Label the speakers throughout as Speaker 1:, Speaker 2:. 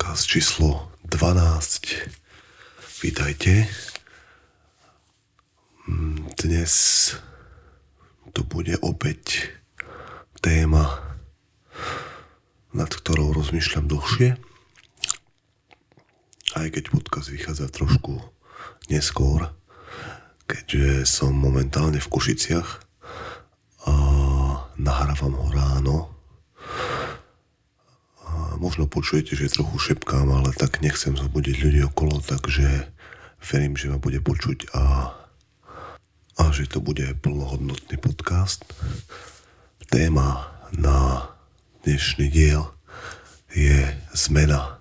Speaker 1: podcast číslo 12. Vítajte. Dnes tu bude opäť téma, nad ktorou rozmýšľam dlhšie. Aj keď podcast vychádza trošku neskôr, keďže som momentálne v Košiciach a nahrávam ho ráno. Možno počujete, že trochu šepkám, ale tak nechcem zobudiť ľudí okolo, takže verím, že ma bude počuť a že to bude plnohodnotný podcast. Téma na dnešný diel je zmena.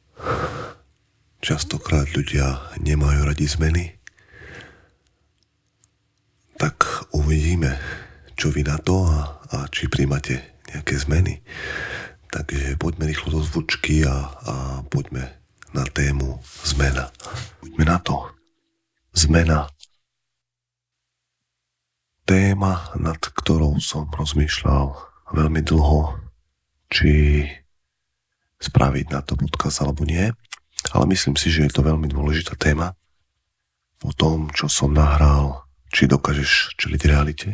Speaker 1: Častokrát ľudia nemajú radi zmeny, tak uvidíme, čo vy na to a či príjmate nejaké zmeny. Takže poďme rýchlo do zvučky a poďme na tému zmena. Poďme na to. Zmena. Téma, nad ktorou som rozmýšľal veľmi dlho, či spraviť na to podcast alebo nie. Ale myslím si, že je to veľmi dôležitá téma. O tom, čo som nahral, či dokážeš čeliť realite,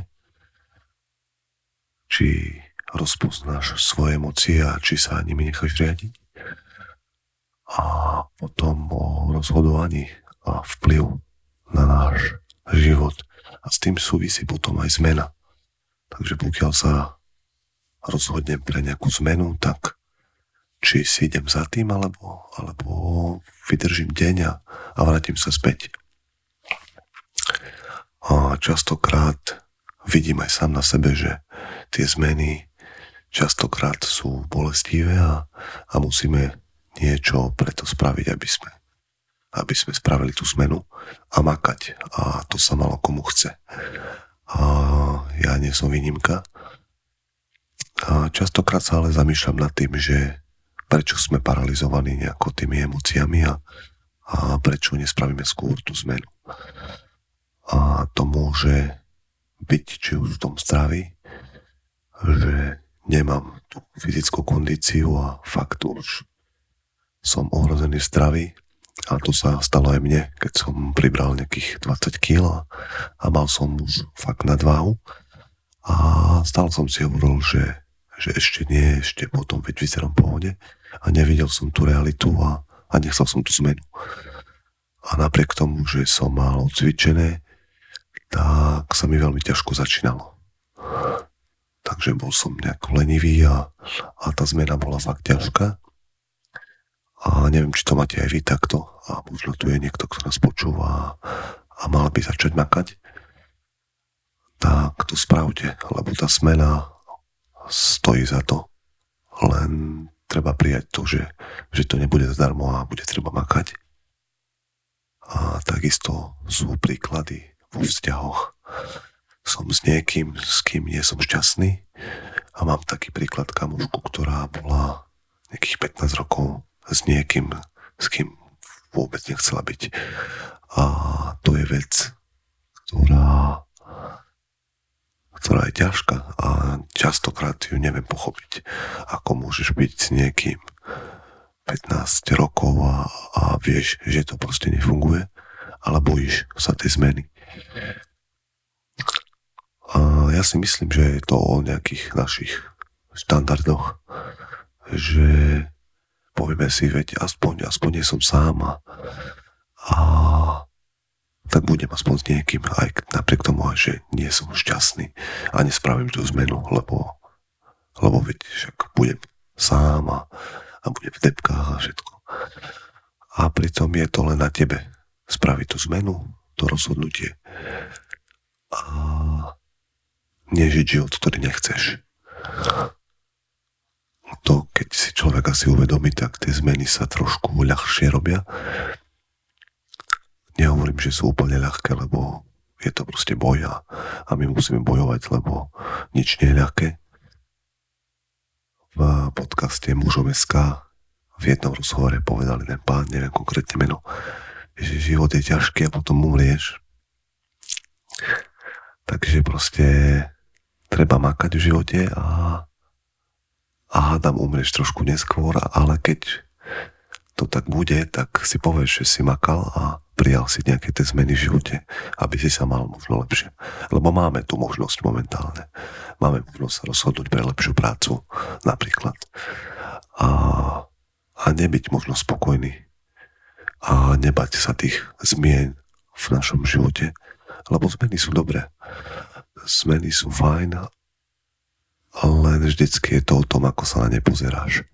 Speaker 1: či rozpoznáš svoje emócie a či sa nimi necháš riadiť. A potom o rozhodovaní a vplyv na náš život. A s tým súvisí potom aj zmena. Takže pokiaľ sa rozhodnem pre nejakú zmenu, tak či si idem za tým, alebo vydržím deň a vrátim sa späť. A častokrát vidím aj sám na sebe, že tie zmeny častokrát sú bolestivé a musíme niečo preto spraviť, aby sme spravili tú zmenu a makať. A to sa malo komu chce. A ja nie som výnimka. A častokrát sa ale zamýšľam nad tým, že prečo sme paralizovaní nejako tými emóciami a prečo nespravíme skôr tú zmenu. A to môže byť či už v tom zdraví, že nemám tú fyzickú kondíciu a fakt už som ohrozený v zdraví. A to sa stalo aj mne, keď som pribral nejakých 20 kg a mal som už fakt nadváhu. A stále som si hovoril, že ešte nie, ešte potom veď vyzerám v pohode a nevidel som tú realitu a nechcel som tú zmenu. A napriek tomu, že som mal odcvičené, tak sa mi veľmi ťažko začínalo. Takže bol som nejako lenivý a tá zmena bola fakt ťažká. A neviem, či to máte aj vy takto. A možno tu je niekto, kto nás počúva a mal by začať makať. Tak to spravte, lebo tá zmena stojí za to. Len treba prijať to, že to nebude zadarmo a bude treba makať. A takisto sú príklady vo vzťahoch. Som s niekým, s kým nie som šťastný a mám taký príklad kamošku, ktorá bola nejakých 15 rokov s niekým, s kým vôbec nechcela byť. A to je vec, ktorá je ťažká a častokrát ju neviem pochopiť, ako môžeš byť s niekým 15 rokov a vieš, že to proste nefunguje, ale bojíš sa tej zmeny. A ja si myslím, že je to o nejakých našich štandardoch, že povieme si, veď aspoň nie som sám a tak budem aspoň s niekým, aj napriek tomu, že nie som šťastný a nespravím tú zmenu, lebo veď však budem sám a budem v debkách a všetko. A pritom je to len na tebe spraviť tú zmenu, to rozhodnutie a nežiť život, ktorý nechceš. To, keď si človek asi uvedomí, tak tie zmeny sa trošku ľahšie robia. Nehovorím, že sú úplne ľahké, lebo je to proste boj a my musíme bojovať, lebo nič nie je ľahké. V podcaste Mužom.sk v jednom rozhovore povedal jeden pán, neviem konkrétne meno, že život je ťažký a potom umrieš. Takže proste treba makať v živote a hádam umrieš trošku neskôr, ale keď to tak bude, tak si povieš, že si makal a prijal si nejaké tie zmeny v živote, aby si sa mal možno lepšie. Lebo máme tu možnosť momentálne. Máme možnosť sa rozhodnúť pre lepšiu prácu napríklad. A nebyť možno spokojný. A nebať sa tých zmien v našom živote. Lebo zmeny sú dobré. Zmeny sú fajn, ale vždycky je to o tom, ako sa na ne pozeráš.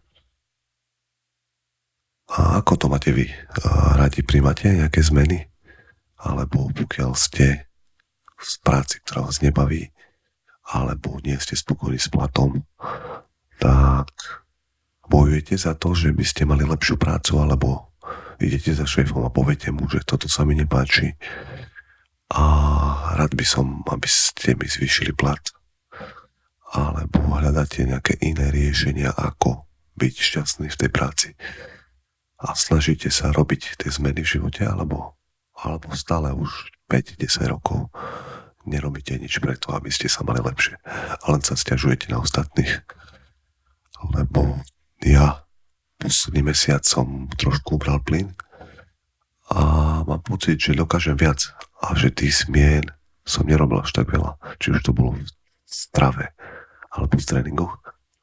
Speaker 1: A ako to máte vy? Radi príjmate nejaké zmeny? Alebo pokiaľ ste v práci, ktorá vás nebaví, alebo nie ste spokojní s platom, tak bojujete za to, že by ste mali lepšiu prácu, alebo idete za šéfom a poviete mu, že toto sa mi nepáči a rád by som, aby ste mi zvýšili plat. Alebo hľadáte nejaké iné riešenia, ako byť šťastný v tej práci. A snažíte sa robiť tie zmeny v živote, alebo stále už 5-10 rokov nerobíte nič preto, aby ste sa mali lepšie. A len sa sťažujete na ostatných. Lebo ja posledný mesiac som trošku ubral plyn a mám pocit, že dokážem viac a že tých zmien som nerobil až tak veľa. Či už to bolo v strave alebo v tréningoch.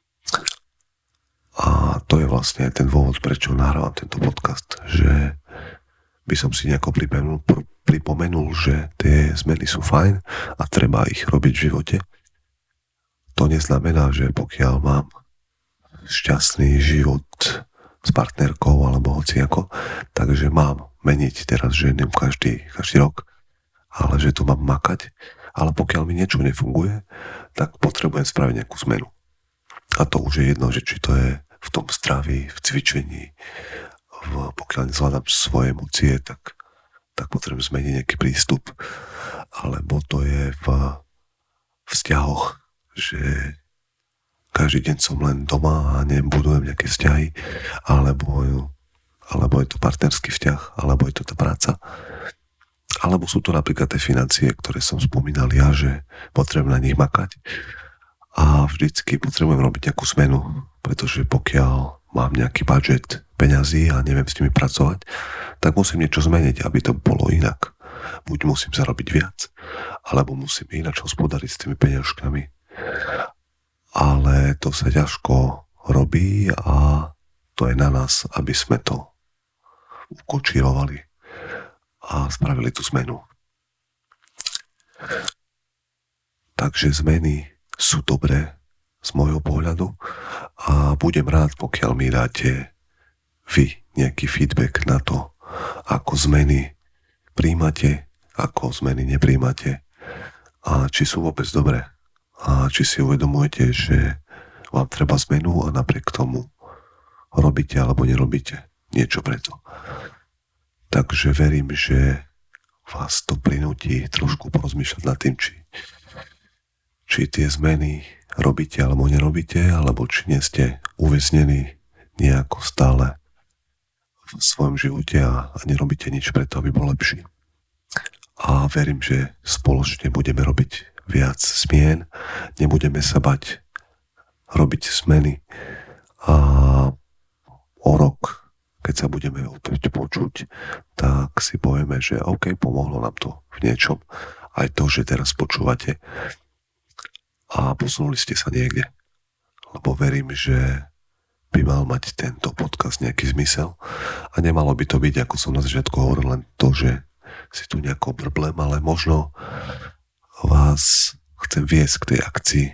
Speaker 1: A to je vlastne ten dôvod, prečo nahrávam tento podcast, že by som si nejako pripomenul, že tie zmeny sú fajn a treba ich robiť v živote. To neznamená, že pokiaľ mám šťastný život s partnerkou alebo hociako, takže mám meniť teraz ženu každý rok, ale že tu mám makať. Ale pokiaľ mi niečo nefunguje, tak potrebujem spraviť nejakú zmenu. A to už je jedno, že či to je v tom zdraví, v cvičení, pokiaľ nezvládam svoje emócie, tak potrebujem zmeniť nejaký prístup. Alebo to je v vzťahoch, že každý deň som len doma a nebudujem nejaké vzťahy, alebo je to partnerský vzťah, alebo je to tá práca. Alebo sú to napríklad tie financie, ktoré som spomínal ja, že potrebujem na nich makať. A vždycky potrebujem robiť nejakú zmenu, pretože pokiaľ mám nejaký budget peňazí a neviem s nimi pracovať, tak musím niečo zmeniť, aby to bolo inak. Buď musím zarobiť viac, alebo musím ináč hospodariť s tými peňažkami. Ale to sa ťažko robí a to je na nás, aby sme to ukočírovali a spravili tú zmenu. Takže zmeny sú dobré z môjho pohľadu a budem rád, pokiaľ mi dáte vy nejaký feedback na to, ako zmeny príjmate, ako zmeny nepríjmate a či sú vôbec dobré a či si uvedomujete, že vám treba zmenu a napriek tomu robíte alebo nerobíte niečo preto. Takže verím, že vás to prinúti trošku porozmýšľať nad tým, či tie zmeny robíte alebo nerobíte, alebo či nie ste uväznení nejako stále v svojom živote a nerobíte nič preto, aby bol lepší. A verím, že spoločne budeme robiť viac zmien, nebudeme sa bať robiť zmeny a o rok, keď sa budeme opäť počuť, tak si povieme, že OK, pomohlo nám to v niečom. Aj to, že teraz počúvate a posunuli ste sa niekde. Lebo verím, že by mal mať tento podcast nejaký zmysel a nemalo by to byť, ako som na začiatku hovoril, len to, že si tu nejako brblem, ale možno vás chcem viesť k tej akcii.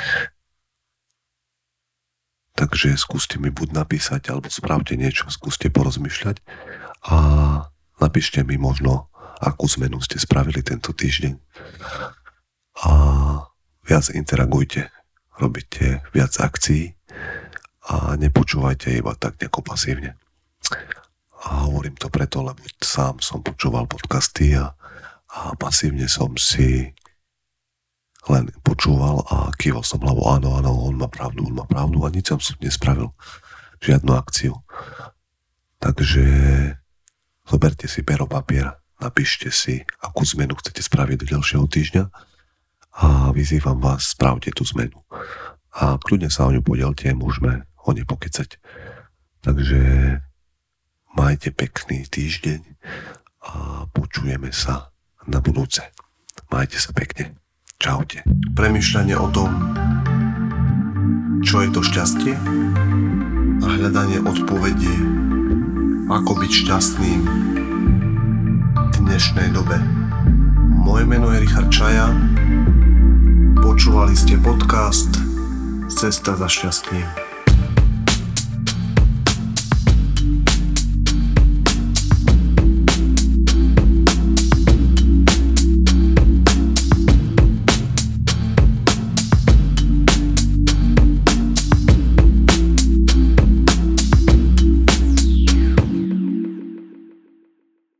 Speaker 1: Takže skúste mi buď napísať, alebo spravte niečo, skúste porozmýšľať a napíšte mi možno, akú zmenu ste spravili tento týždeň. A viac interagujte, robíte viac akcií a nepočúvajte iba tak nejako pasívne. A hovorím to preto, lebo sám som počúval podcasty a pasívne som si len počúval a kýval som hlavou, áno, on má pravdu a nič som nespravil, žiadnu akciu. Takže zoberte si pero, papier, napíšte si, akú zmenu chcete spraviť do ďalšieho týždňa a vyzývam vás, spravte tú zmenu. A kľudne sa o ňu podielte, môžeme o nej pokecať. Takže majte pekný týždeň a počujeme sa na budúce. Majte sa pekne. Čaute. Premýšľanie o tom, čo je to šťastie a hľadanie odpovedí, ako byť šťastným v dnešnej dobe. Moje meno je Richard Čaja. Počúvali ste podcast Cesta za šťastím.